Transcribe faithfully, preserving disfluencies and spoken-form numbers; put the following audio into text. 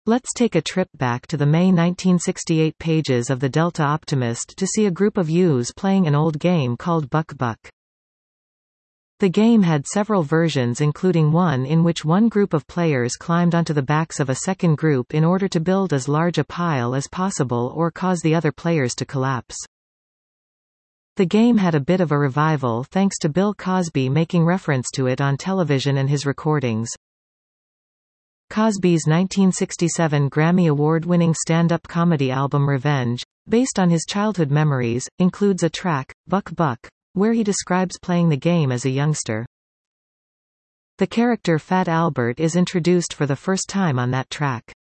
Let's take a trip back to the May nineteen sixty-eight pages of the Delta Optimist to see a group of youths playing an old game called Buck Buck. The game had several versions, including one in which one group of players climbed onto the backs of a second group in order to build as large a pile as possible or cause the other players to collapse. The game had a bit of a revival thanks to Bill Cosby making reference to it on television and his recordings. Cosby's nineteen sixty-seven Grammy Award-winning stand-up comedy album Revenge, based on his childhood memories, includes a track, Buck Buck, where he describes playing the game as a youngster. The character Fat Albert is introduced for the first time on that track.